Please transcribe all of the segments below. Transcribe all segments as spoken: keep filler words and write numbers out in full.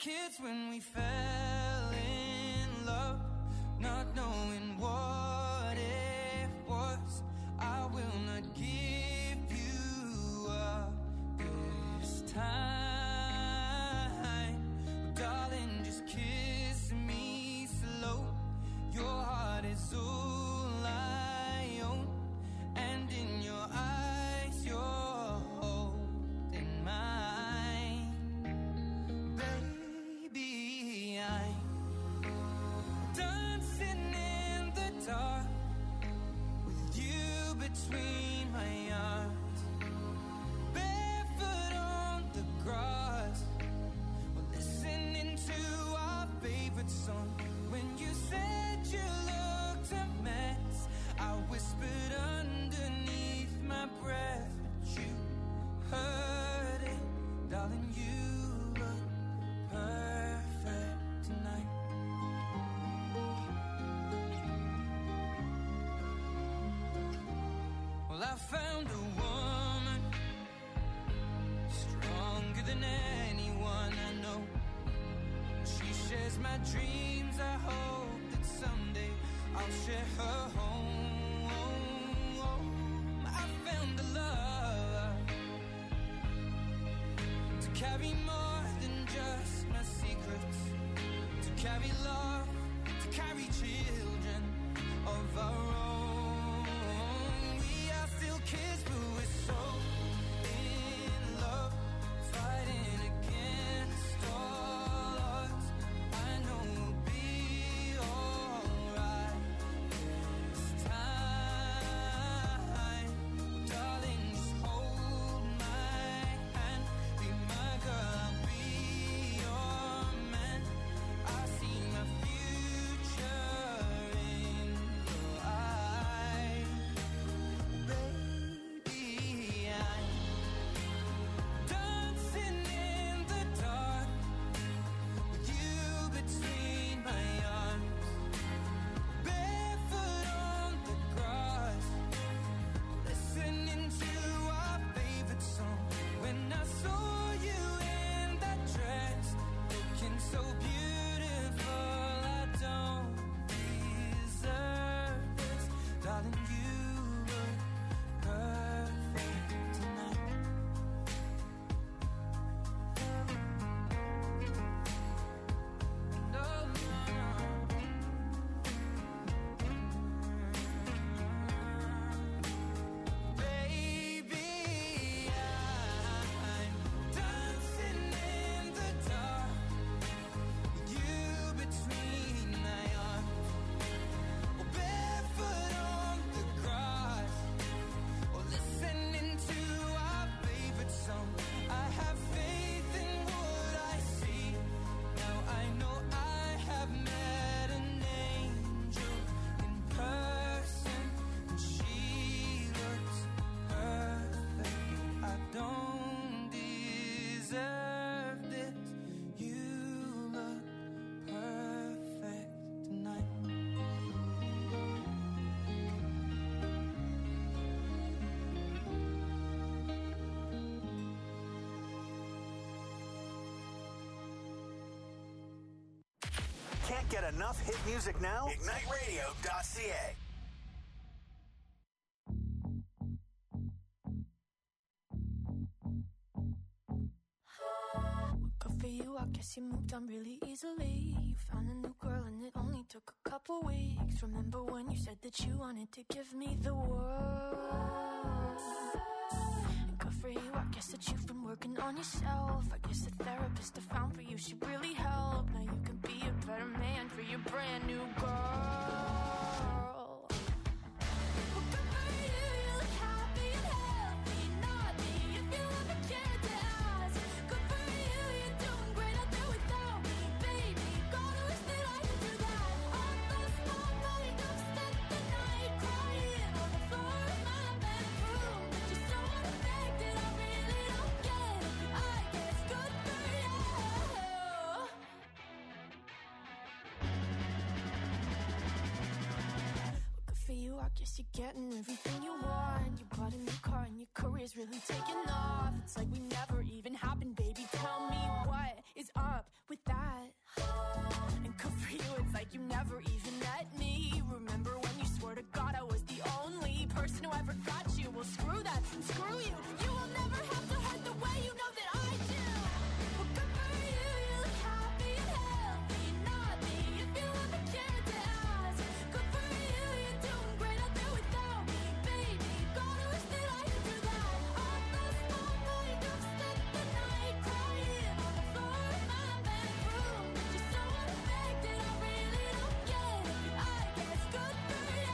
kids when we fell in love, not knowing what it was. I will not give you up this time, darling, just kiss me slow. Your heart is all I own, and in your eyes you're holding mine. Baby, I'm dancing in the dark with you between my arms, barefoot on the grass, we're listening to our favorite song. When you said you looked a mess, I whispered underneath my breath, but you heard it, darling, you look perfect tonight. Well, I found a woman stronger than anyone I know. She shares my dreams. I hope that someday I'll share her home. I found a love to carry more than just my secrets, to carry love, to carry children of our own. We are still kids, but we're so in love, fighting against all odds. I know we'll be alright this time, darling, just hold my hand, be my girl, I'll be your man. I see my future in your eyes. Baby, I'm dancing in the dark with you between my arms, barefoot on the grass, listening to our favorite song. When I saw you in that dress, looking so beautiful, I don't deserve this, darling, you look perfect tonight. No, no, no. Baby, I'm dancing in the dark with you between my arms, or barefoot on the grass, or listening to our favorite song. I have faith in what I see. Now I know I have met an angel in person, and she looks perfect. I don't deserve this. You look perfect tonight. Can't get enough hit music now? ignite radio dot c a. Good for you, I guess you moved on really easily. You found a new girl and it only took a couple weeks. Remember when you said that you wanted to give me the world? And good for you, I guess that you've been working on yourself. I guess the therapist I found for you should really help. Now you can be a better man for your brand new girl. Well, good for you, you look happy and healthy, not me, if you ever cared to ask. Good for you, you're doing great out there without me, baby. God, I wish that I could do that. All those small night, I've spent the night crying on the floor of my bedroom. But you're so unaffected, I really don't get it. I guess good for you. Good for you, I guess you're getting everything you want. You bought a new car and your career's really taking off. It's like we never even happened, baby. Tell me what is up with that you never even met me. Remember when you swore to God I was the only person who ever got you? Well, screw that and screw you. You will never have to hurt the way you know that I do. Well, good for you, you look happy and healthy. Not me, if you ever cared to ask. Good for you, you're doing great out there without me, baby. Gotta wish that I could do that. I lost my mind, I've spent the night crying on the floor of my bedroom. But you're so unaffected, I really don't get it. I guess good for you.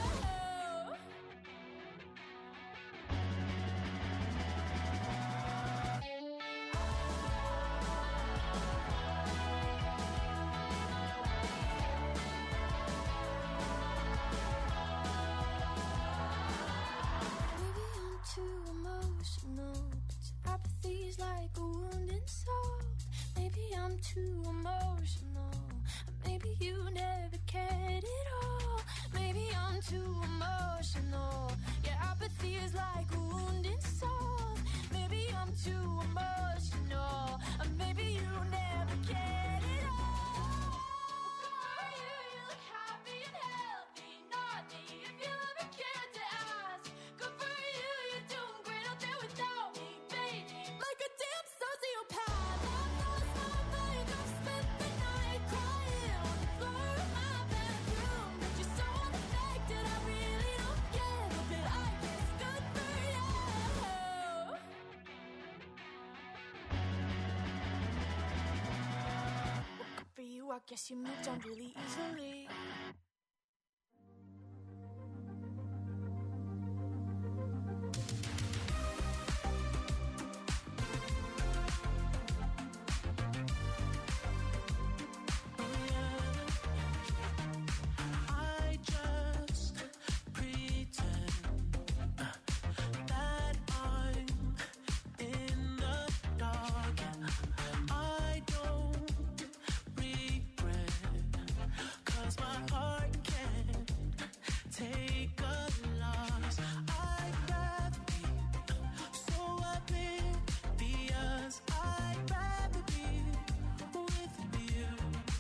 Maybe I'm too emotional. Apathy's like a wounded soul. Maybe I'm too emotional. Maybe you never cared at all. Maybe I'm too emotional. Yeah, apathy is like a wounded soul. Maybe I'm too emotional. Or maybe you never cared at all. Well, you, you look happy and healthy. Not me, if you ever cared to ask. Good for you, you're doing great out there without me, baby. Like a damn sociopath. I've lost my mind, I've spent the night crying on the floor of my bedroom. But you're so unaffected, I really don't get it. But I guess good for you. Well, good for you, I guess you moved on really easily. I just pretend that I'm in the dark. I don't regret, 'cause my heart can't take a loss. I'd rather be so oblivious. I'd rather be with you.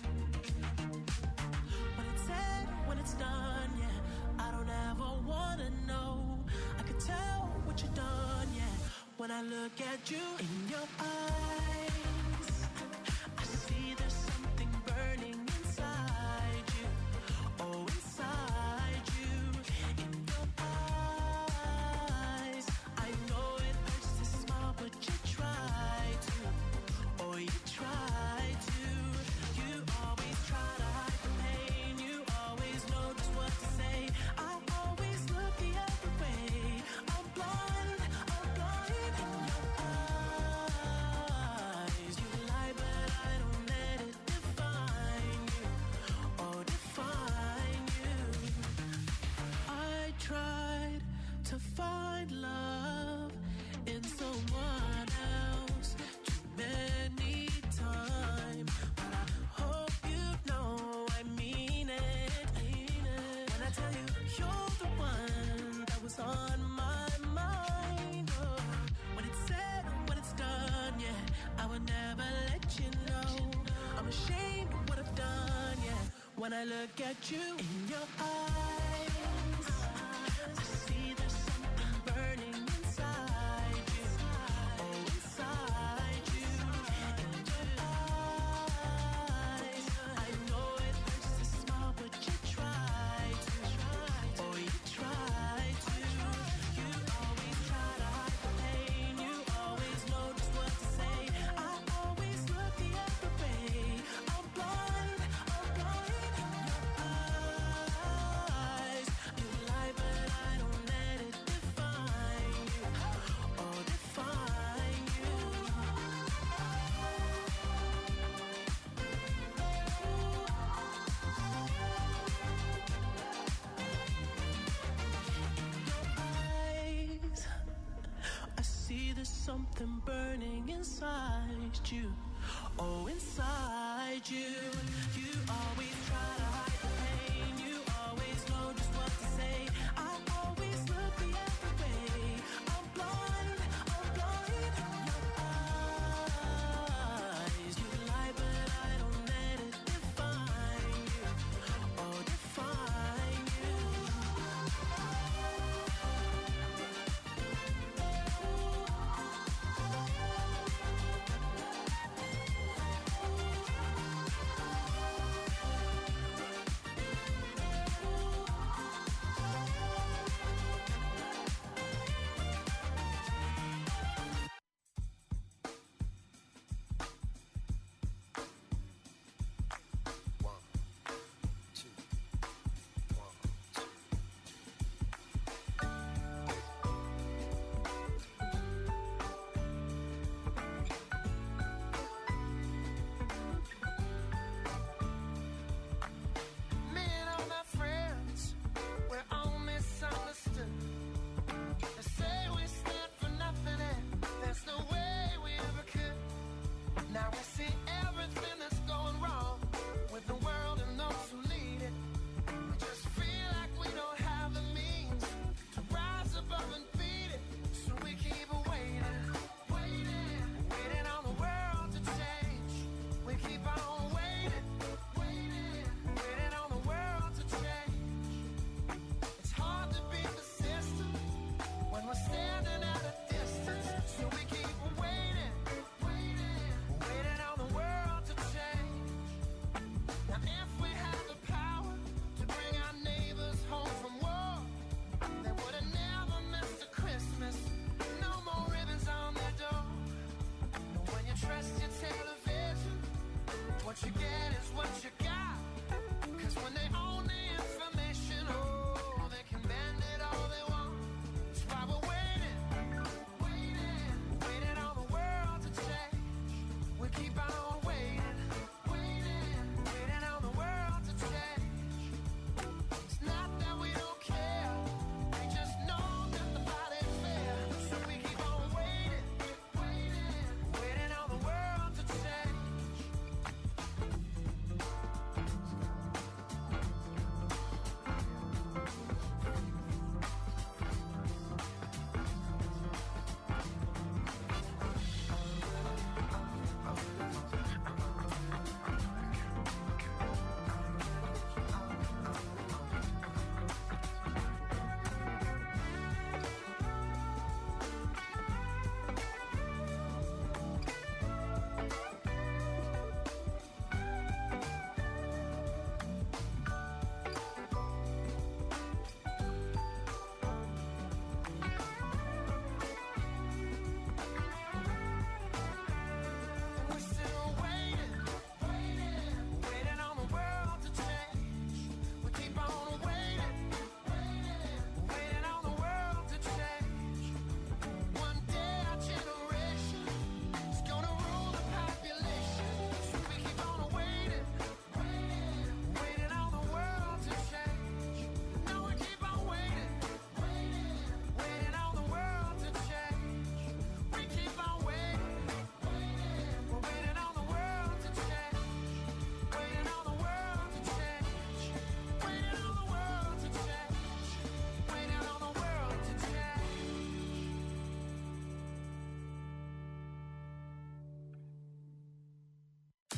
When it's said, when it's done, yeah, I don't ever wanna know. I can tell what you've done, yeah. When I look at you in your eyes, I see there's something burning inside you. Oh, inside you, in your eyes. I know it hurts to smile, but you try to. Oh, you try to. You always try to hide the pain. You always know just what to say. I always look the other way. I'm blind, I'm blind in your eyes. You lie, but I don't let it define you. Oh, define you. I tried to find love in someone else too many times, but I hope you know I mean it. When I tell you you're the one that was on my mind, oh, when it's said, when it's done, yeah, I would never let you know. I'm ashamed of what I've done, yeah. When I look at you in your eyes, I see there's something burning inside you. Oh, inside you, in your eyes. I know it hurts to smile, but you try to. Oh, you try to. You always try to hide the pain. You always know just what to say. I always look the other way. I'm blind, I'm blind in your eyes. You lie, but I don't let it define you. Oh, define you. Eyes, I see there's something burning inside you. Oh, inside you. You always try to hide the pain. You always know just what to say. I always look the other way. I'm blind, I'm blind in your eyes. You lie, but I don't let it define you.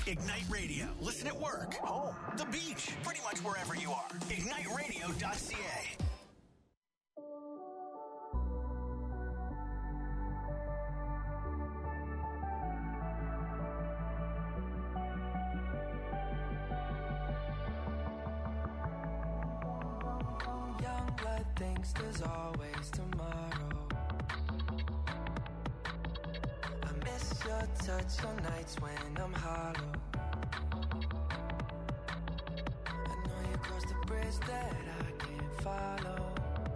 Ignite Radio. Listen at work, home, the beach, pretty much wherever you are. ignite radio dot c a. Young blood thinks there's always tomorrow. I miss your touch on nights when I'm hollow. I know you crossed the bridge that I can't follow.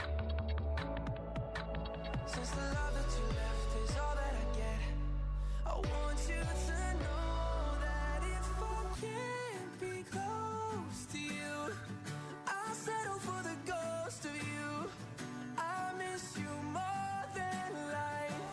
Since the love that you left is all that I get, I want you to know that if I can't be close to you, I'll settle for the ghost of you. I miss you more than life.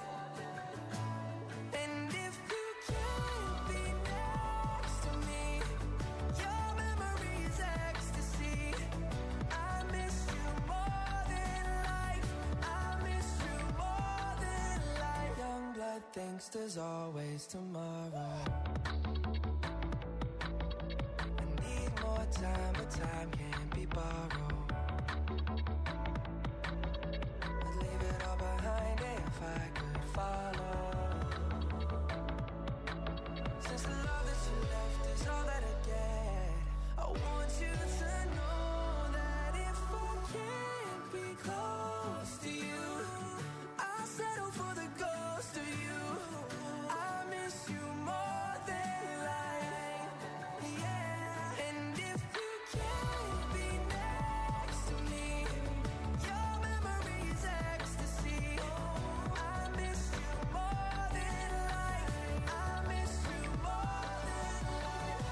And if you can't be next to me, your memory is ecstasy. I miss you more than life. I miss you more than life. Young blood thinks there's always tomorrow. I need more time, but time can't be borrowed. I'd leave it all behind if I could follow. Since the love that you left is all that I get, I want you to know that if I can't be close to you, I'll settle for the ghost of you. I miss you more than life, yeah. And if you can't be next to me, your memory is ecstasy. I miss you more than life. I miss you more than life.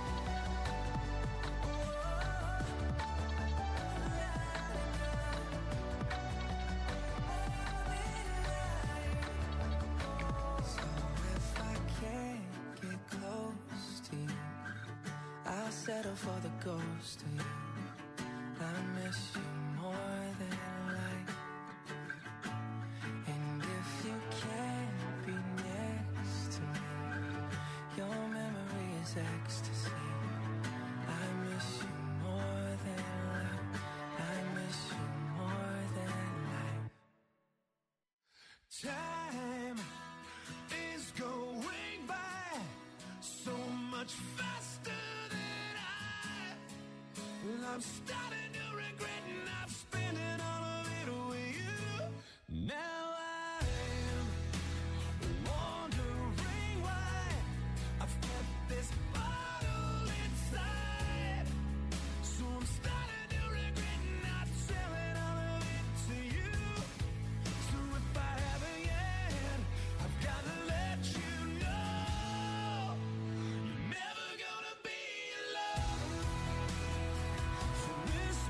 So if I can't get close to you, I'll settle for the ghost of you. I miss you more than life. And if you can't be next to me, your memory is ecstasy. I miss you more than life. I miss you more than life. Time is going by so much faster than I. Well, I'm starting to regret not spending all of it with you. Now I am wondering why I've kept this bottle inside. So I'm starting to regret not selling all of it to you. So if I haven't yet, I've got to let you know you're never gonna be alone. So this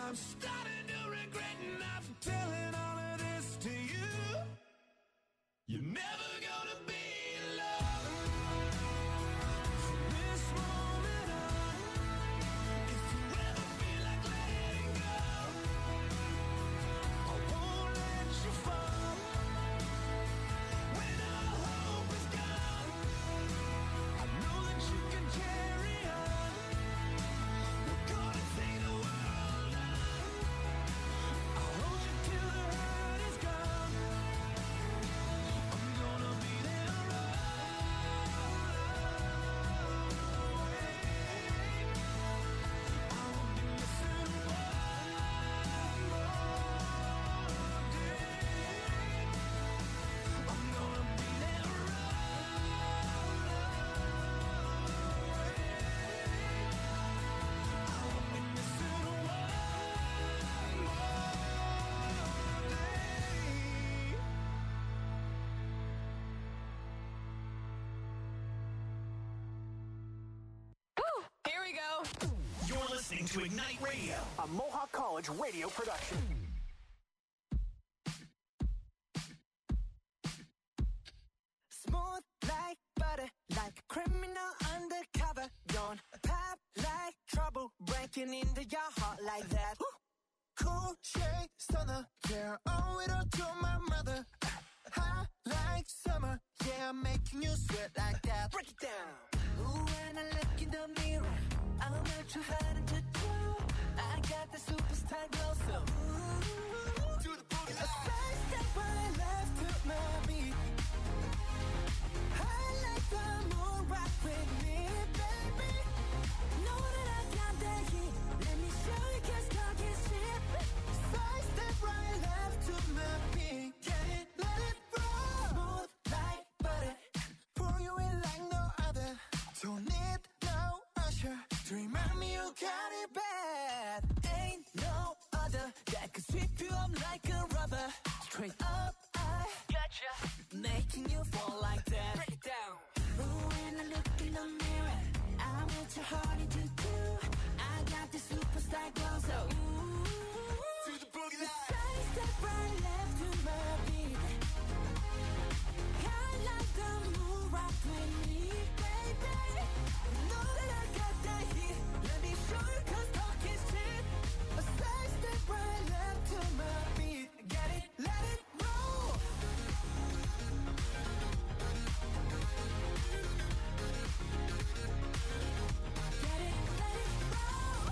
I'm starting to regret not telling all of this to you. You're never gonna be alone from this moment on. If you ever feel like letting go, I won't let you fall. When all hope is gone, I know that you can carry on. We're gonna take the world on. I'll hold you till the hurt is gone. I'm gonna be there always. I won't be missing one more day. I'm gonna be there I won't be missing one more day. Here we go. You're listening to Ignite Radio, a Mohawk College radio production. Smooth like butter, like a criminal undercover. Don't pop like trouble, breaking into your heart like that. Cool shade stunner, yeah, owe it all to my mother. Hot like summer, yeah, I'm making you sweat like that. Break it down. Ooh, when I look in the mirror, I'm not too hard to do. I got the superstar glow, so ooh, do the boogie. A side step right left to my beat. I like the moon rock with me, baby. Know that I got that heat. Let me show you, 'cause talk is cheap. Side step right left to my beat. Get it, let it roll. Smooth like butter. Pour you in like no other. Don't need no usher to remind me you got it bad. Ain't no other that could sweep you up like a rubber. Straight up, I gotcha, making you fall like that. Break it down. Ooh, when I look in the mirror, I'm what your heart into do. I got the superstar glow, so ooh, to the boogie line. Side step right left to my beat. I like the moon rock with me, baby. Know that I got that heat. Let me show you, 'cause talk is cheap. A side step right left to my beat. Get it, let it roll. Get it, let it roll.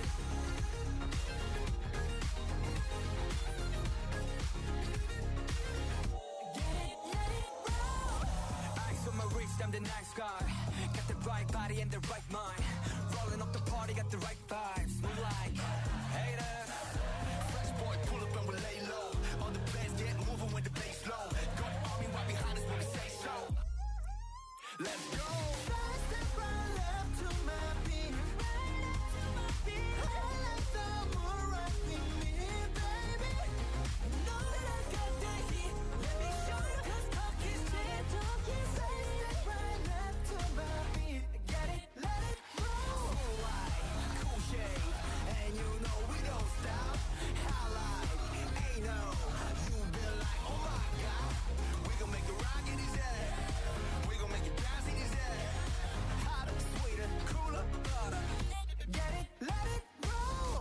Get it, let it roll. Eyes on my wrist, I'm the nice guy. Got the right body and the right mind. Rolling up the party, got the right vibes. Move like haters. Fresh boy, pull up and we lay low. All the players get moving with the bass low. Got the army right behind us when we say so. Let's go. Side step right left to my beat. Right left to my beat. I like the moon rock with me, baby. Know that I got that heat. Let me show you, 'cause talk is cheap. Talk is side step right left to my beat. Get it, let it roll. Cool light, cool shade, and you know we don't stop. Highlight, ain't no. You been like, oh my God. We gon' make it rock in his head. We gon' make it bounce in his head. Hotter, sweeter, cooler, butter. Get it, let it roll.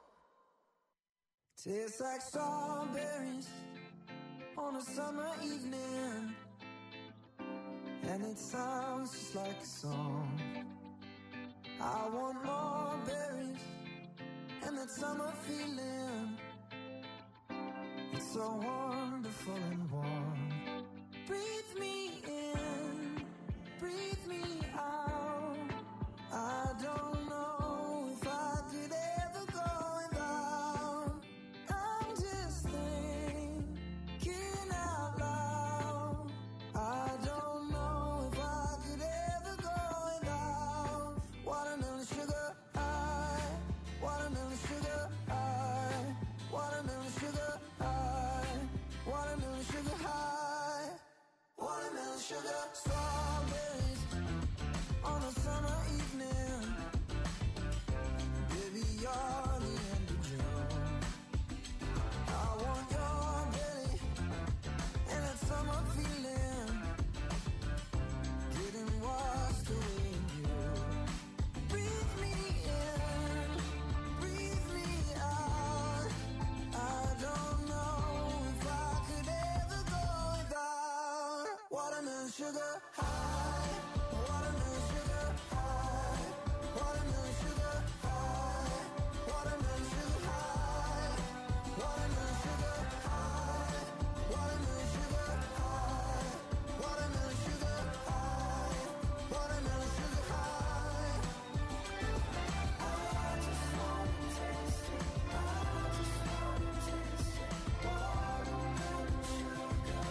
Tastes like strawberries on a summer evening, and it sounds just like a song. I want more berries and that summer feeling. It's so wonderful and warm. Breathe me in, breathe me out. I don't know if I could ever go without. I'm just thinking out loud. I don't know if I could ever go without watermelon sugar high, watermelon sugar high, watermelon sugar high, watermelon sugar high, watermelon sugar. Strawberries on a summer evening, high. Watermelon sugar high. Watermelon sugar high. Watermelon sugar high. Watermelon sugar high. Watermelon sugar high. Watermelon sugar high. Watermelon sugar high. I just wanna taste it. I just wanna taste it. Watermelon sugar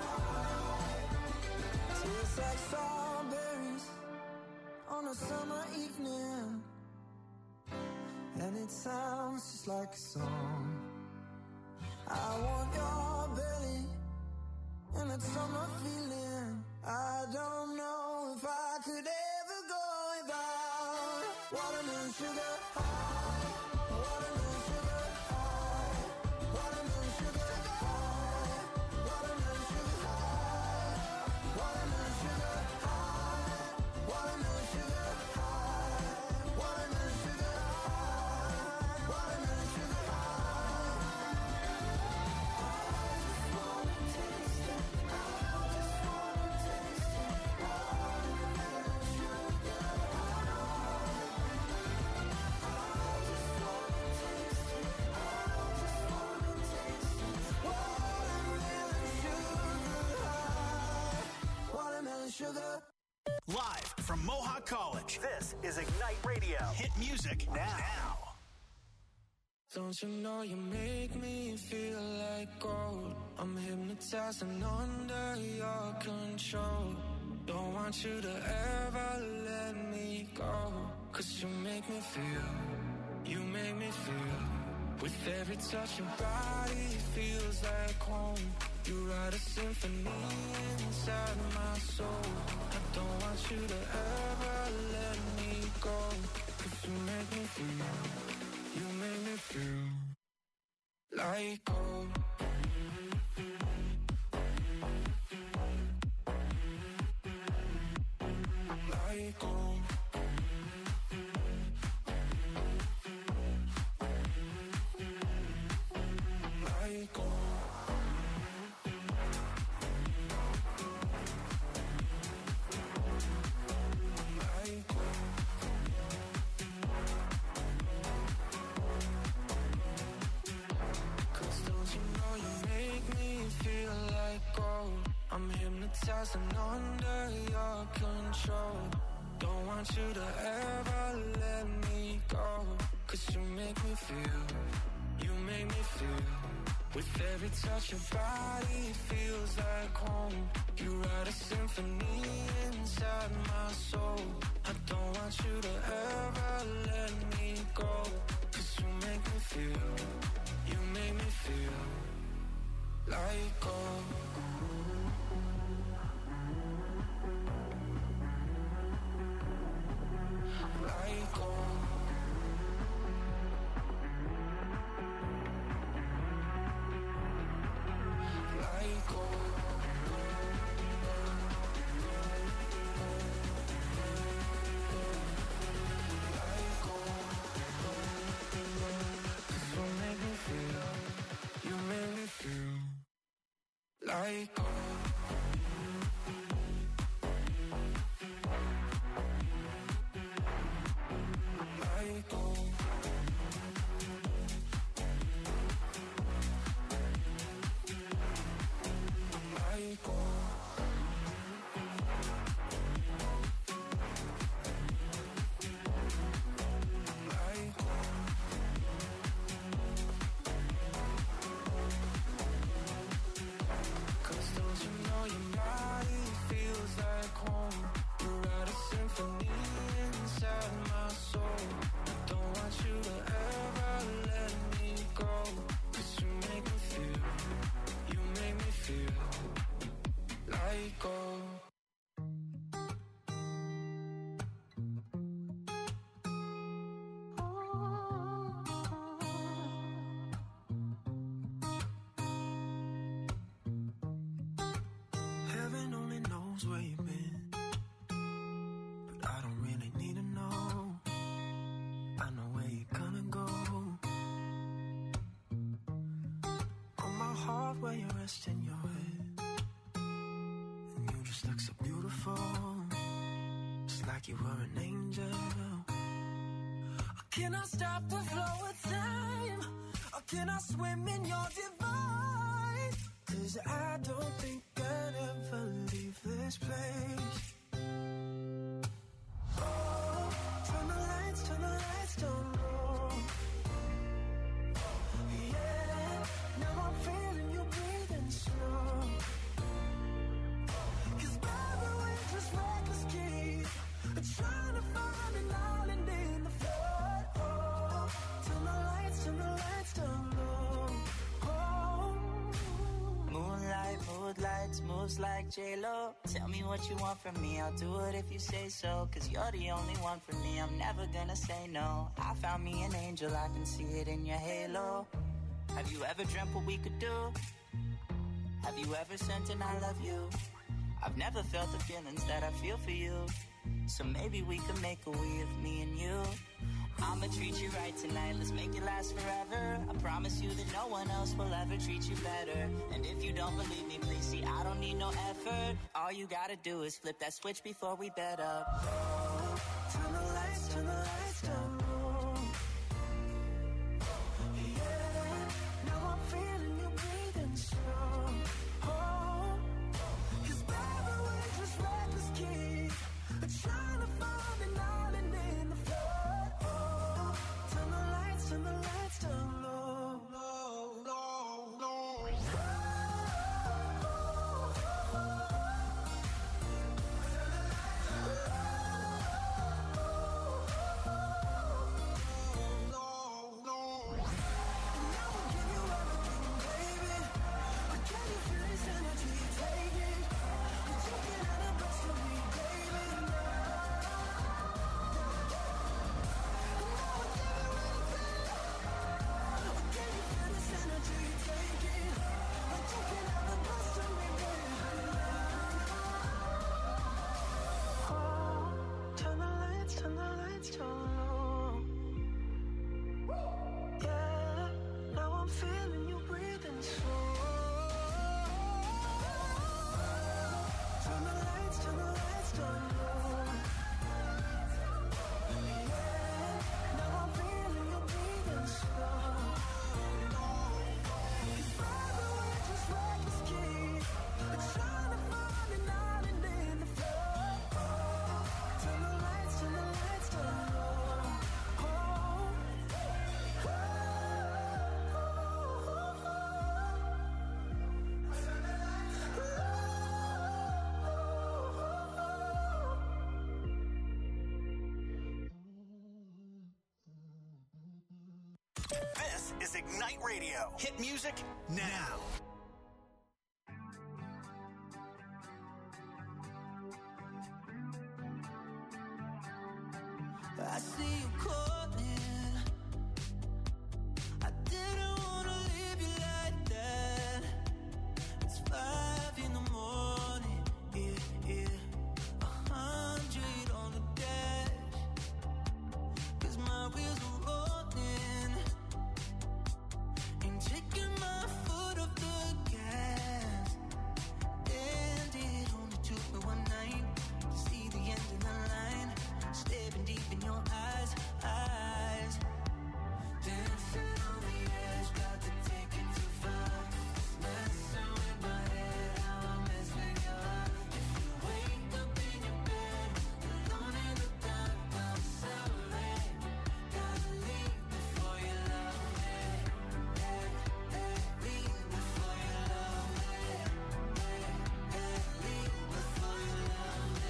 high. Tastes like strawberries on a summer evening, and it sounds just like a song. I want your belly and that summer feeling. I don't know if I could ever go without watermelon sugar high. Watermelon sugar high. Watermelon sugar high. Watermelon sugar high. Watermelon sugar high. Watermelon sugar high. Watermelon sugar high. Watermelon sugar high. I just wanna taste it. I just wanna taste it. Watermelon sugar high. I just wanna taste it. I just wanna taste it. Watermelon sugar high. Watermelon sugar. Live from Mohawk College, this is Ignite Radio. Hit music now. Don't you know you make me feel like gold? I'm hypnotized and under your control. Don't want you to ever let me go. Cause you make me feel, you make me feel. With every touch your body feels like home. You write a symphony inside my soul. I don't want you to ever let me go. Cause you make me feel, you make me feel like gold. Like gold. Like gold. Like gold. Cause don't you know you make me feel like gold? I'm hypnotized and under your control. Don't want you to ever let me go. Cause you make me feel, you make me feel. With every touch your body feels like home. You write a symphony inside my soul. I don't want you to ever let me go. Cause you make me feel, you make me feel like gold. Like gold. Like gold. Like gold. Cause you make me feel, you make me feel like gold. Like gold. Like gold. Like gold. Cause don't you know your body feels like home? You write a symphony inside my soul. I don't want you to ever let me go. Cause you make me feel, you make me feel like gold. Heaven only knows where you've been, but I don't really need to know. I know where you're gonna go. On my heart where you're resting your head, and you just look so beautiful. like you were an angel. Can I stop the flow of time? Or can I swim in your divine? 'Cause I don't think I'd ever leave this place. Oh, turn the lights, turn the lights down low. Yeah, now I'm feeling you breathing slow. 'Cause baby, we're just reckless kids, trying to find an island in the flood. Oh, turn the lights, turn the lights down low. Oh. Moonlight, mood lights, moves like J-Lo. Tell me what you want from me, I'll do it if you say so. 'Cause you're the only one for me, I'm never gonna say no. I found me an angel, I can see it in your halo. Have you ever dreamt what we could do? Have you ever sent an I love you? I've never felt the feelings that I feel for you. So maybe we could make a we of me and you. I'ma treat you right tonight, let's make it last forever. I promise you that no one else will ever treat you better. And if you don't believe me, please see, I don't need no effort. All you gotta do is flip that switch before we bed up. Oh, turn the lights, turn the lights down low. Yeah, now I'm feeling you breathing slow. Oh, 'cause baby, we're just reckless kids, trying to find an island in the flood. Oh, turn the lights, turn the lights down low. Low, low, low. Turn the lights, turn the lights down low. Yeah, now I'm feeling you breathing slow. Turn the lights, turn the lights down low. Yeah, now I'm feeling you breathing slow. 'Cause baby, we're just reckless kids, trying to find an island in the flood. Oh, turn the lights, turn the lights down low. Oh, This is Ignite Radio. Hit music now. I see you calling. I didn't wanna leave you like that. It's five in the morning, yeah, yeah. A hundred on the dash. 'Cause my wheels are rolling. Ain't taking my foot off the gas. And it only took me one night to see the end of the line. Staring deep in your eyes, eyes. Dancing on the edge, got to take it too far. Messing with my head, how I mess with your heart. If you wake up in your bed, alone in the dark, I'm sorry. Gotta leave before you love me. Hey, hey, leave before you love me. Hey, hey, leave before you love me.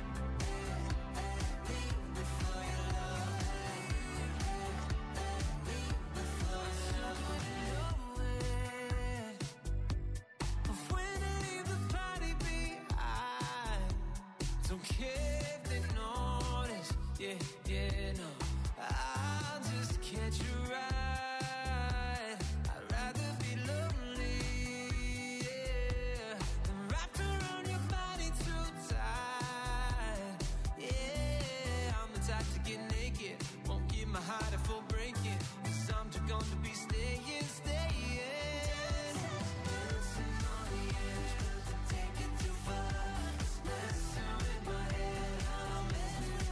Don't care if they notice, yeah, yeah, no. I'll just catch a ride. I'd rather be lonely, yeah, than wrapped around your body too tight. Yeah, I'm the type to get naked, won't give my heart a full breaking. 'Cause I'm just gonna be staying, staying. Dancing on the edge, but to take it too far. Messing with my head, I'm messing with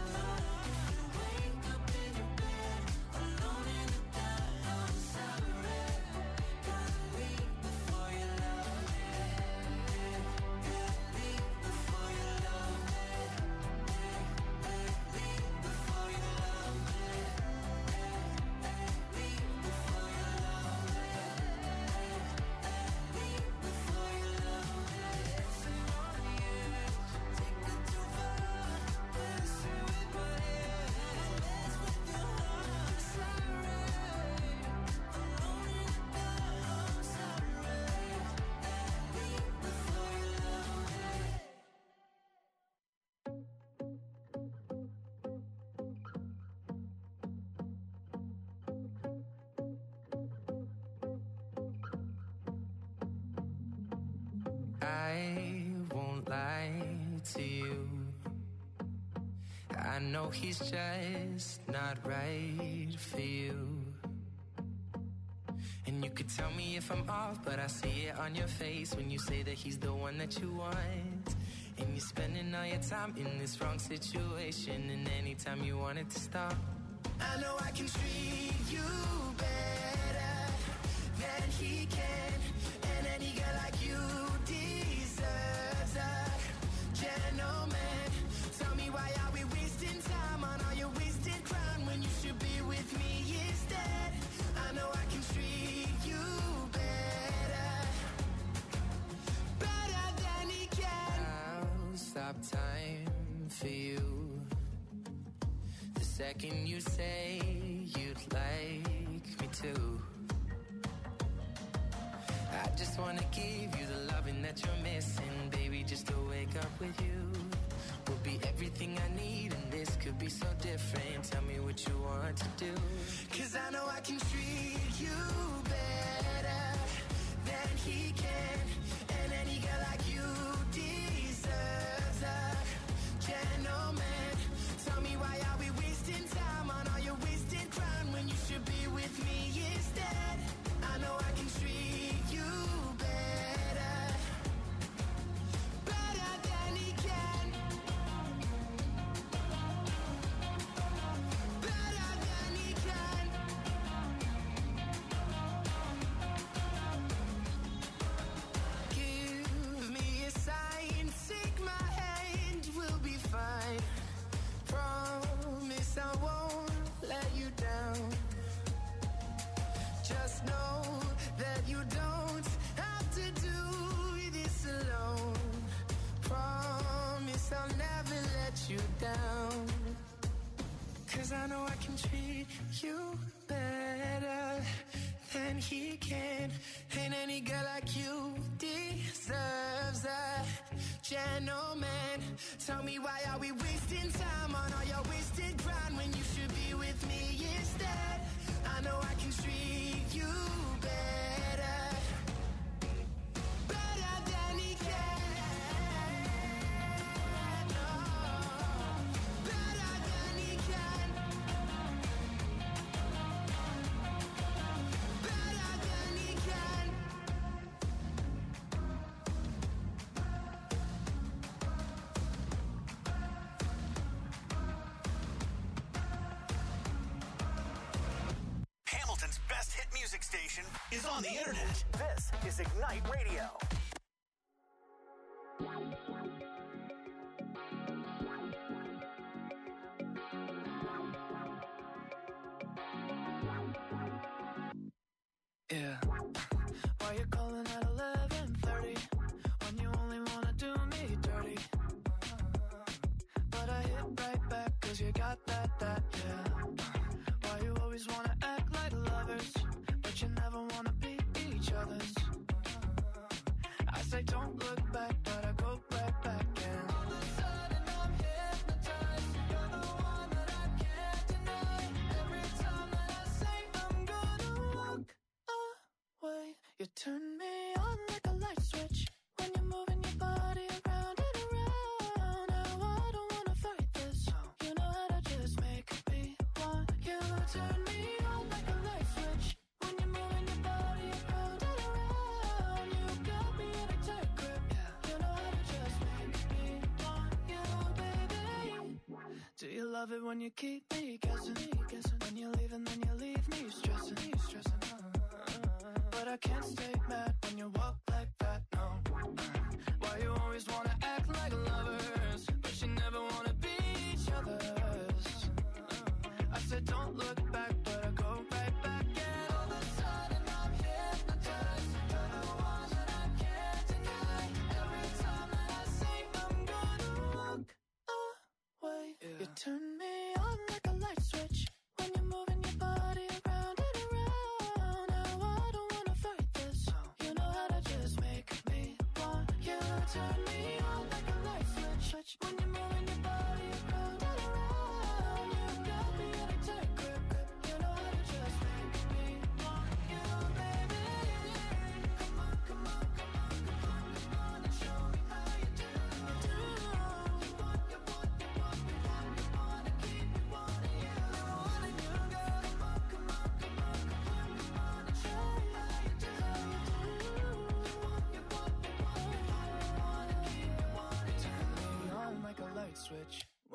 to you. I know he's just not right for you. And you could tell me if I'm off, but I see it on your face when you say that he's the one that you want. And you're spending all your time in this wrong situation, and anytime you want it to stop, I know I can treat you better than he can. And any girl like you deserves a gentleman. Tell me, why are we wasting time on all your wasted crown when you should be with me instead? I know I can treat you better, better than he can. I'll stop time for you the second you say you'd like me to. I just wanna give you the loving that you're missing, baby, just to wake up with you will be everything I need, and this could be so different. Tell me what you want to do, 'cause I know I can treat you better than he can. And any girl like you deserves a gentleman. Tell me, why are we wasting time on all your wasted crown when you should be with me instead? I know I can treat you better, better than he can, better than he can. Give me a sign, take my hand, we'll be fine. Promise I won't let you down. Just know that you don't have to do this alone. Promise I'll never let you down. 'Cause I know I can treat you better than he can. And any girl like you deserves a gentleman. Tell me, why are we wasting time on all your wasted grind when you should be with me instead? I know I can treat you better, better than he can. Oh, better than he can, better than he can. Hamilton's best hit music station is on the internet. This is Ignite Radio. Yeah. Why you calling at eleven thirty when you only wanna do me dirty? But I hit right back 'cause you got that, that, yeah. Why you always wanna act like lovers, but you never wanna be each other's? I say don't look back, but I go right back, and all of a sudden I'm hypnotized. You're the one that I can't deny. Every time that I say I'm gonna walk away, you turn me on like a light switch when you're moving your body around and around. Now I don't wanna fight this. You know how to just make me want you. Turn me on like a light switch when you're moving your body around and around. You got me in a tight grip. You know how to just make me want you, baby. Do you love it when you keep me guessing? When you leave and then you leave me stressing, stressing. But I can't stay mad when you walk like that, no. Why you always wanna act like lovers, but you never wanna be each other's? I said don't look back, but I go right back, and all of a sudden I'm hypnotized. You're the one that I can't deny. Every time that I say I'm gonna walk away, you turn me on like a light switch when you're moving your body around and around. Now I don't wanna fight this. You know how to just make me want you. Turn me on like a light switch when you're moving your body around and around. You got me in a tight grip. You know how to just make me want you, baby. Come on, come on, come on, come on, come on, and show me how you do. do.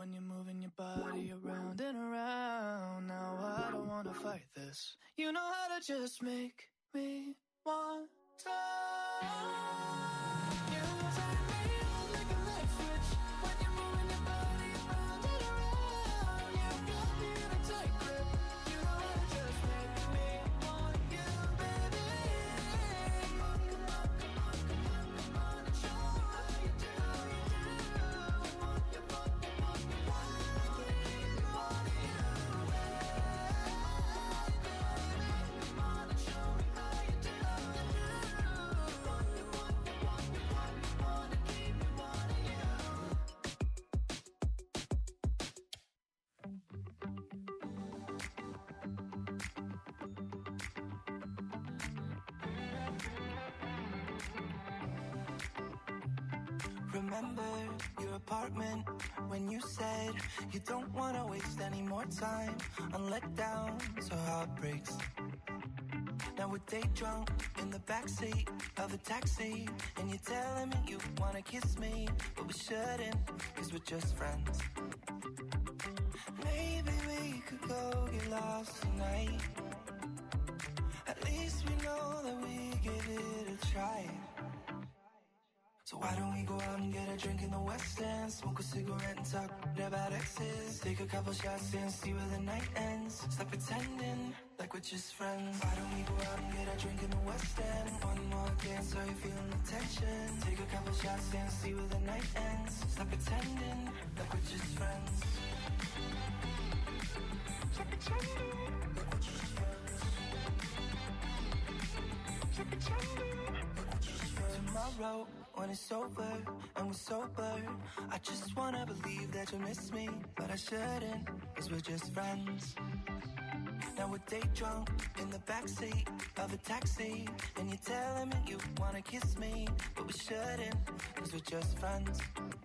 when you're moving your body around and around. Now I don't wanna fight this. You know how to just make me want to. You turn me on like a light switch when you're moving your body around and around. You got me in a tight grip. You know how to just make me want you, baby. Come on, come on, come on, come on, come on, and show me how you do, how you do. Want you, want you, want you, want you, want you, want you, come on and show me how you do, how you do. Want you, want you, want you, want you, wanna keep me wanting you. Remember your apartment when you said you don't want to waste any more time on letdowns or heartbreaks. Now we're day drunk in the backseat of a taxi, and you're telling me you want to kiss me, but we shouldn't, cause we're just friends. Maybe we could go get lost tonight. At least we know that we give it a try. So why don't we go out and get a drink in the West End, smoke a cigarette and talk about exes, take a couple shots and see where the night ends. Stop pretending like we're just friends. Why don't we go out and get a drink in the West End? One more dance, are you feeling the tension? Take a couple shots and see where the night ends. Stop pretending like we're just friends. Stop pretending like we're just friends. Stop pretending like we're just friends. Tomorrow, when it's over and we're sober, I just wanna believe that you miss me, but I shouldn't, cause we're just friends. Now we're day drunk in the backseat of a taxi, and you're telling me you wanna kiss me, but we shouldn't, cause we're just friends.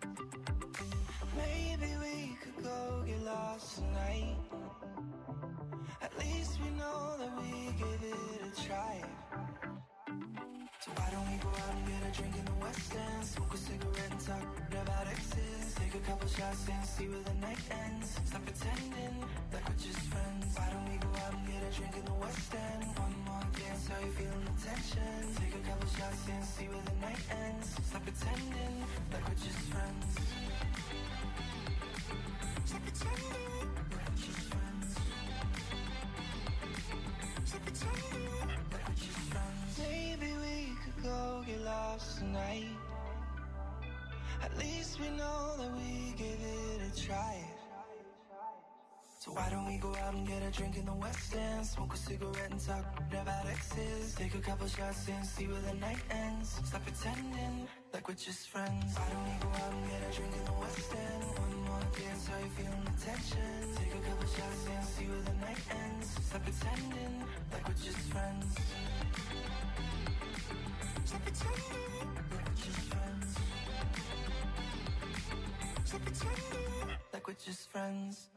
Maybe we could go get lost tonight. At least we know that we give it a try. So why don't we go out and get a drink in the West End, smoke a cigarette and talk about exes, take a couple shots and see where the night ends. Stop pretending like we're just friends. Why don't we go out and get a drink in the West End? One more dance, how you feeling the tension? Take a couple shots and see where the night ends. Stop pretending like we're just friends. Stop pretending like we're just friends. Stop pretending like we're just friends. Maybe we could go get lost tonight. At least we know that we give it a try. So why don't we go out and get a drink in the West End, smoke a cigarette and talk about exes, take a couple shots and see where the night ends. Stop pretending like we're just friends. Why don't we go out and get a drink in the West End? One more dance, how you feeling the tension? Take a couple shots and see where the night ends. Stop pretending like we're just friends. Stop pretending like we're just friends. Stop pretending like we're just friends.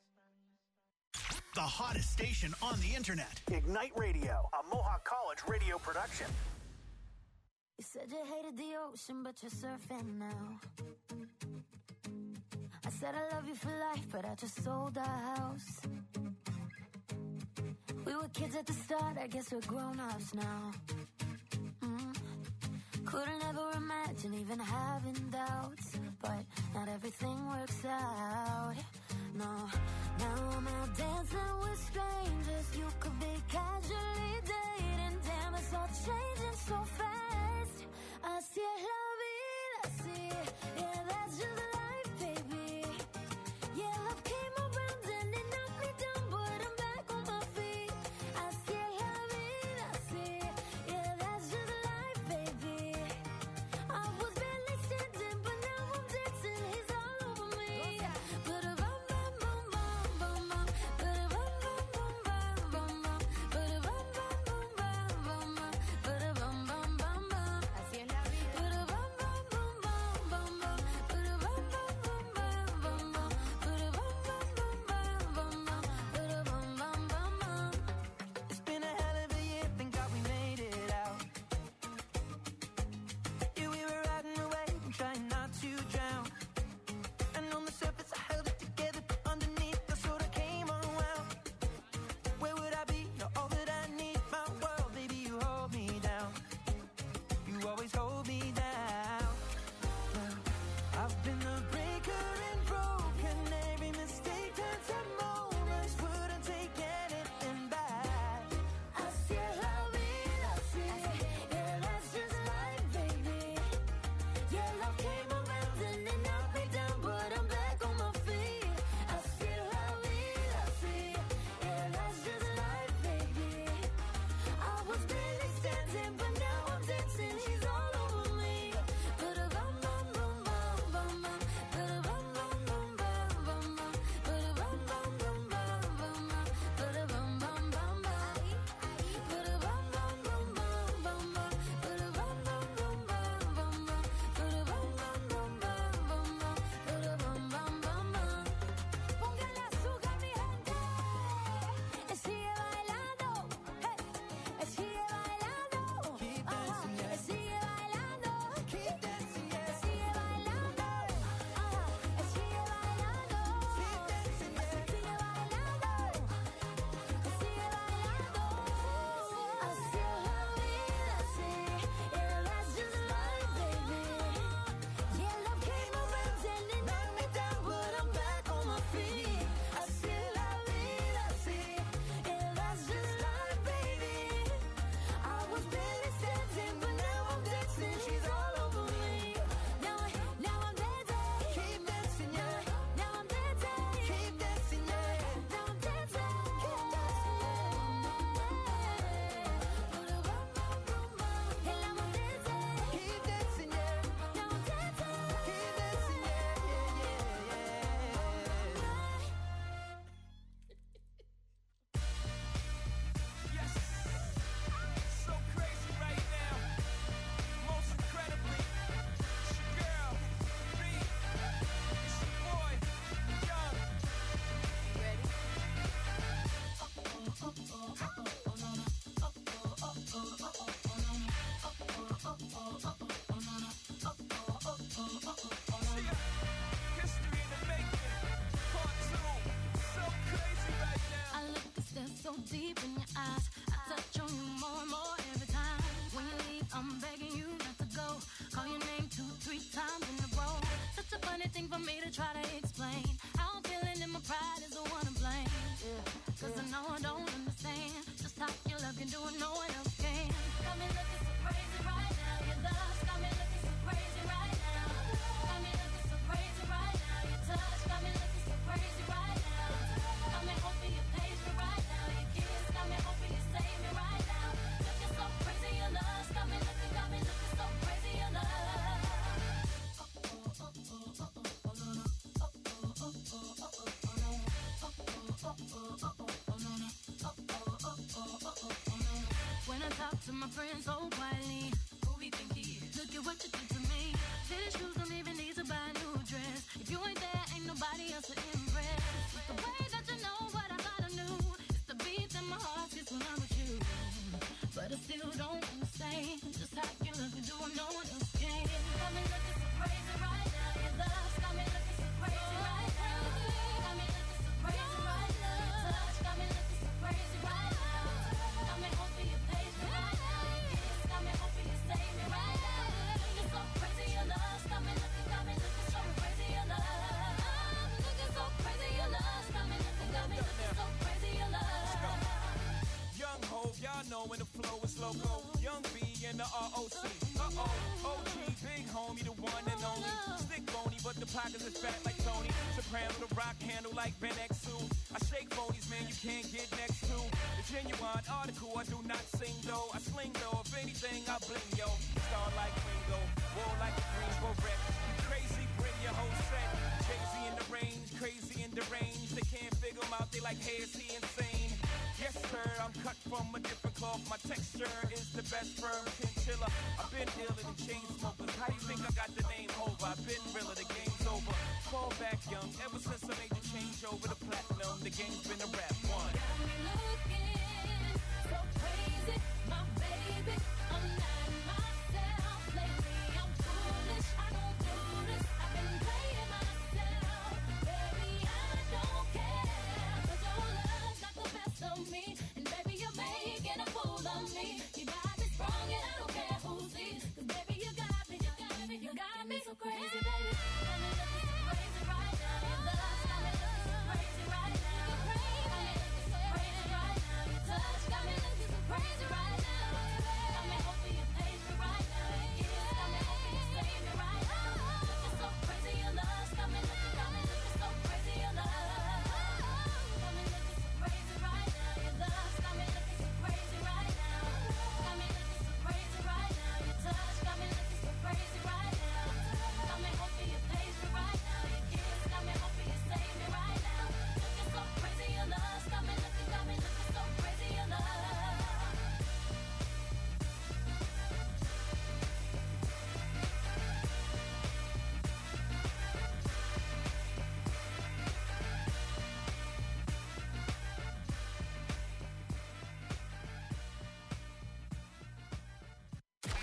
The hottest station on the internet. Ignite Radio, a Mohawk College radio production. You said you hated the ocean, but you're surfing now. I said I love you for life, but I just sold our house. We were kids at the start, I guess we're grown-ups now. Mm. Couldn't ever imagine even having doubts, but not everything works out. No, now I'm out dancing with strangers. You could be casually dating. Damn, it's all changing so fast. Así es la vida, así. Yeah, that's just life, baby. Yeah, love came around and it knocked me down, but I'm back on my feet. Así es la vida, así. Yeah, that's just life, baby. I was barely standing, but now I'm dancing. He's all over me. But a bum bum bum bum bum bum. But a bum bum bum bum bum bum. But a bum bum bum bum dancing, she's all over me. Put a bum bum bum bum bum bum. Put a bum bum bum bum bum bum. Put a bum bum bum bum bum bum. Put a bum bum bum bum. Put a bum bum bum bum bum bum. Put a bum bum bum bum bum bum. Put a bum bum bum bum bum bum. Put a bum bum bum bum. Póngale azúcar, mi gente. Sigue bailando, hey. Sigue bailando, Keep ajá. dancing, yeah. Sigue bailando, Keep dancing, yeah. sigue bailando, ajá. Sigue bailando, Keep dancing, yeah. sigue bailando, sigue bailando. Así es la vida, sí. Yeah, that's just life, baby. Yeah, love came around and it knocked me down, but I'm back on my feet. Así es la vida, sí. Yeah, that's just life, baby. I was barely standing, but now I'm dancing. She's all over me. Now, I, now I'm dancing. Keep dancing, yeah. Now I'm dancing. Keep dancing, yeah. Now I'm dancing. Keep dancing, yeah. Put a bum bum bum bum. And now I'm dancing. Keep dancing, yeah. Now I'm dancing. Keep dancing, yeah, yeah, yeah, Yes. So crazy right now. Most incredibly. It's your girl, B. It's your boy, Young. Ready? History in the making. Part two. So crazy right now. I look and stare so deep in your eyes. I touch on you more and more every time. When you leave, I'm begging you not to go. Call your name two, three times in a row. Such a funny thing for me to try to explain. How I'm feeling and my pride is the one to blame. Cause I know I don't understand just how your love can do it, no one else can. Got me looking so crazy right now. Your love got me looking so crazy right now. Got me looking so crazy right now. Your touch got me looking so crazy right now. Got me hoping you page me right now. Your kiss got me hoping you save me right now. Looking so crazy, your love got me looking, got me looking so crazy, your love. When I talk to my friends so quietly, who we think he is? Look at what you did to me. Tennis shoes don't even need to buy a new dress. If you ain't there, ain't nobody else to impress. It's the way that you know what I thought I knew. It's the beat in my heart gets when I'm with you. But I still don't understand just how you love me, do what no one else can. Got me looking so crazy right now. Your love's got me looking so crazy right now. Got me looking so crazy right now. Your touch got me looking so crazy right now. Got me hoping you page me right now. Your kiss got me hoping you save me right now. Looking so crazy, your love's got me looking, got me looking so crazy, your love. Looking so crazy, your love's got me looking, got me looking so crazy, your love. Young Hov, y'all know when the flow is loco. Young B and the R O C. Uh-oh, O G, big homie, the one and only. Stick bony, but the pockets is fat like Tony. Soprano, the rock handle like Ben X two. I shake phonies, man, you can't get next to. The genuine article, I do not sing though. I sling though, if anything, I bling, yo. Star like Ringo, war like a Greensboro wreck. Crazy, bring your whole set. Jay-Z in the range, crazy in the range. They can't figure him out, they like, hey, is he insane? Yes, sir, I'm cut from a different cloth. My texture is the best firm chinchilla. I've been dealing in chain smokers. How do you think I got the name over? I've been realer, the game's over. Fall back young, ever since I made the change over to platinum, the game's been a rap one. Got me looking so crazy, my baby. I'm not myself lately. I'm foolish. I don't do this. I've been playing myself, baby. I don't care. 'Cause your love got the best of me, and baby, you're making a fool of me. You got me sprung, and I don't care who sees. 'Cause baby, you got me, you got me, you got me so crazy, baby. Got me looking so crazy right now. Your love's got me looking so crazy right now. Got me looking so crazy right now.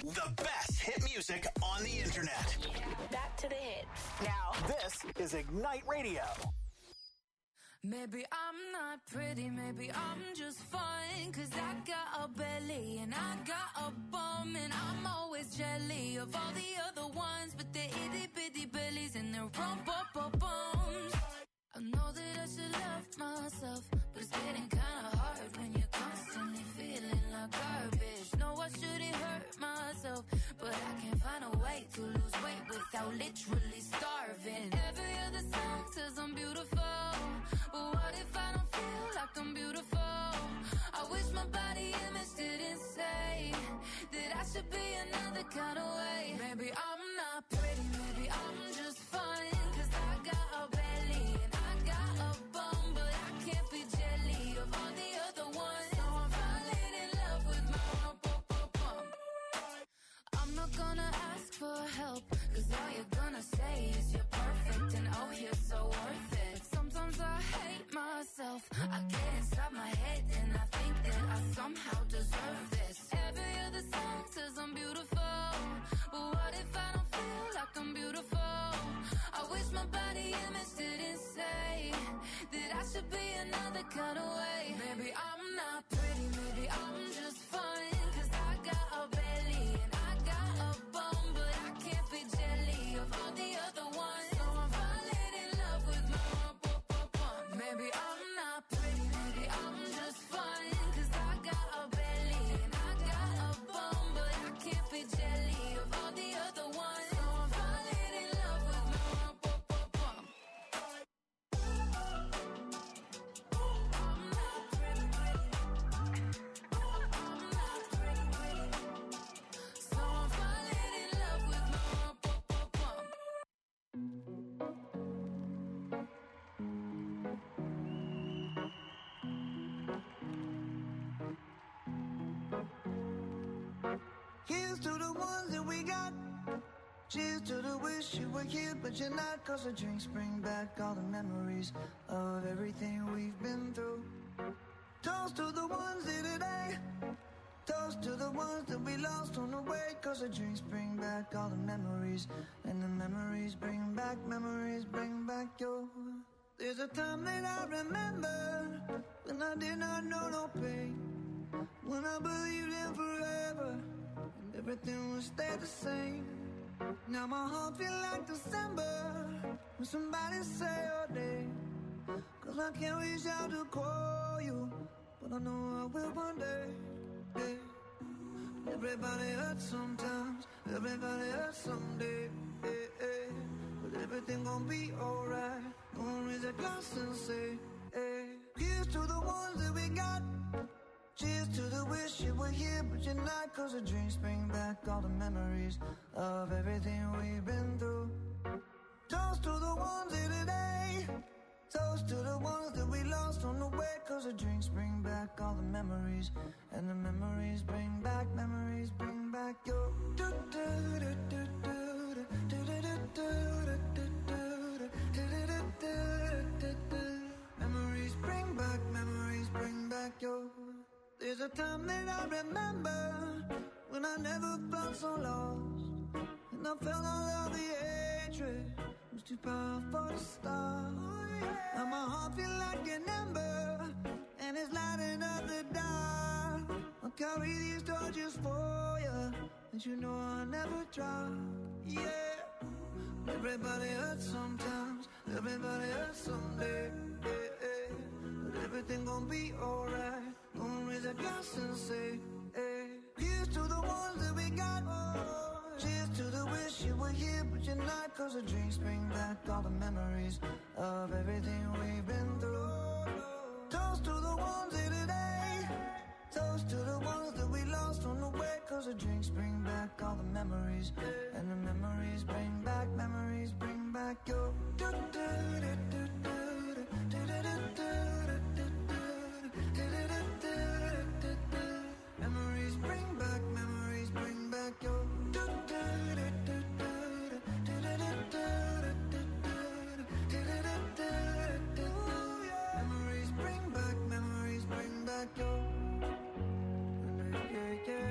The best hit music on the internet. Back to the hits. Now, this is Ignite Radio. Maybe I'm not pretty, maybe I'm just fine. Cause I got a belly and I got a bum. And I'm always jelly of all the other ones. But they're itty bitty bellies and their rump up up bums. I know that I should love myself, but it's getting kinda hard when you're constantly feeling like garbage. No, I shouldn't hurt myself, but I can't find a way to lose weight without literally starving. Every other song says I'm beautiful, but what if I don't feel like I'm beautiful? I wish my body image didn't say that I should be another kind of way. Maybe I'm not pretty, maybe I'm just fine. Cause I got a belly and I got a bum, but I can't be jelly of all the other ones. So I'm falling in love with my rump, bump, bump, bump. I'm not gonna ask for help, cause all you're gonna say is you're perfect and oh, you're so worth it. Sometimes I hate myself, I get inside my head and I think that I somehow deserve this. Every other song says I'm beautiful, but what if I don't feel like I'm beautiful? I wish my body image didn't say that I should be another kind of way. Maybe I'm not pretty, maybe I'm just fine. Cause I got a belly and I got a bum, but I can't be jelly of all the other ones. So I'm falling in love with my rump, bump, bump, bump. Maybe I'm not pretty, maybe I'm just fine. Cause I got a belly and I got a bum, but I can't be jelly of all the other ones. So I'm falling in love with my rump, bump, bump, bump. I'm not pretty, pretty. I'm not pretty, pretty. So I'm falling in love with my rump, bump, bump, bump. Here's to the ones that we got. Cheers to the wish you were here, but you're not. Cause the drinks bring back all the memories of everything we've been through. Toast to the ones here today. Toast to the ones that we lost on the way. Cause the drinks bring back all the memories. And the memories bring back, memories bring back your. There's a time that I remember when I did not know no pain. When I believed in forever and everything would stay the same. Now my heart feel like December when somebody say your name. Cause I can't reach out to call you, but I know I will one day. Yeah. Everybody hurts sometimes, everybody hurts someday. Yeah, yeah. But everything gon' be alright. Gonna raise a glass and say, hey. Here's to the ones that we got. Cheers to the wish you were here, but you're not. Cause the drinks bring back all the memories of everything we've been through. Toast to the ones here today. Toast to the ones that we lost on the way. Cause the drinks bring back all the memories. And the memories bring back, memories bring back your. Memories bring back, memories bring back your. There's a time that I remember when I never felt so lost. And I felt all of the hatred was too powerful to stop. Now my heart feel like an ember and it's lighting up the dark. I'll carry these torches for you, and you know I'll never drop. Yeah. Everybody hurts sometimes, everybody hurts someday. Yeah, yeah. But everything gon' be alright. Gonna raise a glass and say, hey. Here's to the ones that we got. Oh, cheers to the wish you were here, but you're not. Cause the drinks bring back all the memories of everything we've been through. Toast to the ones here today. Toast to the ones that we lost on the way. Cause the drinks bring back all the memories. And the memories bring back, memories bring back your. Memories bring back, memories bring back your. Memories bring back, memories bring back your. Yeah, yeah.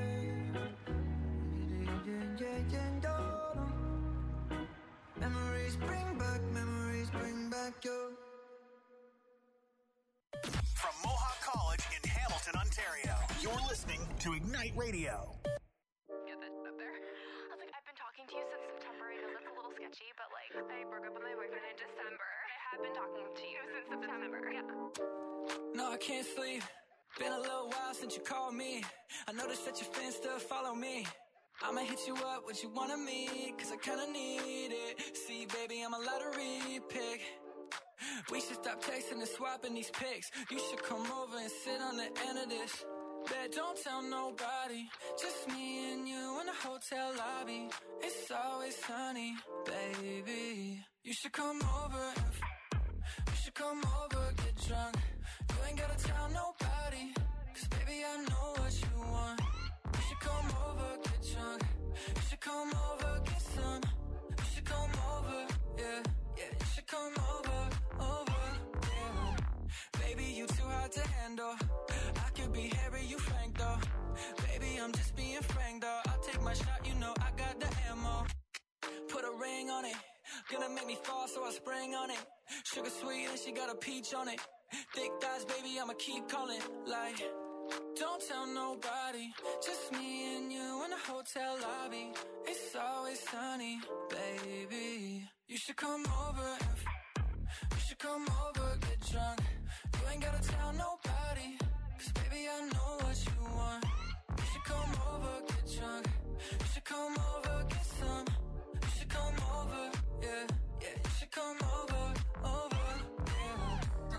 to Ignite Radio. Get this up there. I was like, I've been talking to you since September. I know that's a little sketchy, but like, I broke up with my boyfriend in December. I have been talking to you since September. Yeah. No, I can't sleep. Been a little while since you called me. I noticed that your fans still follow me. I'ma hit you up, what you wanna meet, cause I kinda need it. See, baby, I'm a lottery pick. We should stop texting and swapping these pics. You should come over and sit on the end of this. Bet, don't tell nobody. Just me and you in the hotel lobby. It's always sunny, baby. You should come over and f- You should come over, get drunk. You ain't gotta tell nobody, cause baby, I know what you want. You should come over, get drunk. You should come over, get some. You should come over, yeah, yeah. You should come over, over, yeah. Baby, you too hard to handle. I could be Harry, you Frank though. Baby, I'm just being frank though. I'll take my shot, you know I got the ammo. Put a ring on it. Gonna make me fall, so I spring on it. Sugar sweet and she got a peach on it. Thick thighs, baby, I'ma keep calling. Like, don't tell nobody. Just me and you in the hotel lobby. It's always sunny, baby. You should come over and f- You should come over, get drunk. You ain't gotta tell nobody, cause baby, I know what you want. You should come over, get drunk. You should come over, get some. You should come over, yeah, yeah. You should come over, over, yeah.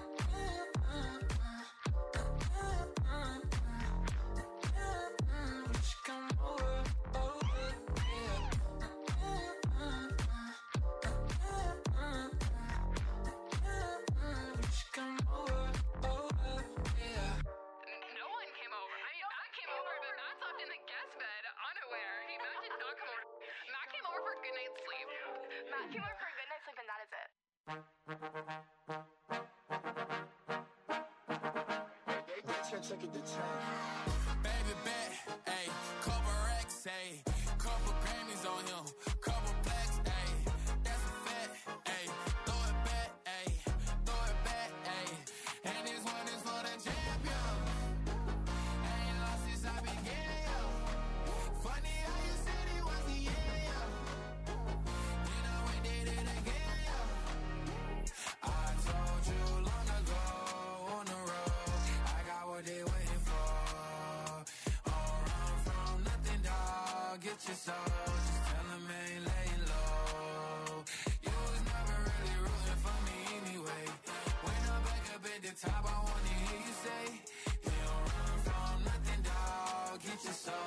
You should come over, over, yeah. You should come over, over, yeah. No one came over. I mean, Matt came over, but Matt slept in the guest bed, unaware. He, Matt did not come over. Matt came over for a good night's sleep. Matt came over for a good night's sleep, and that is it. Baby bet, ayy, couple racks, ayy, couple Grammys on him, couple blacks, ayy, that's a fact, ayy, throw it back, ayy, throw it back, ayy, and this one is for the champion. Ain't lost since I began, yo. Funny how you said it was the end, yo. You know we did it again, yo. I told you long ago on the road, I got what they waiting for. Don't run from nothing, dog. Get your soul. Just tell them ain't laying low. You was never really rooting for me anyway. When I'm back up at the top, I wanna hear you say, you don't run from nothing, dog. Get your soul.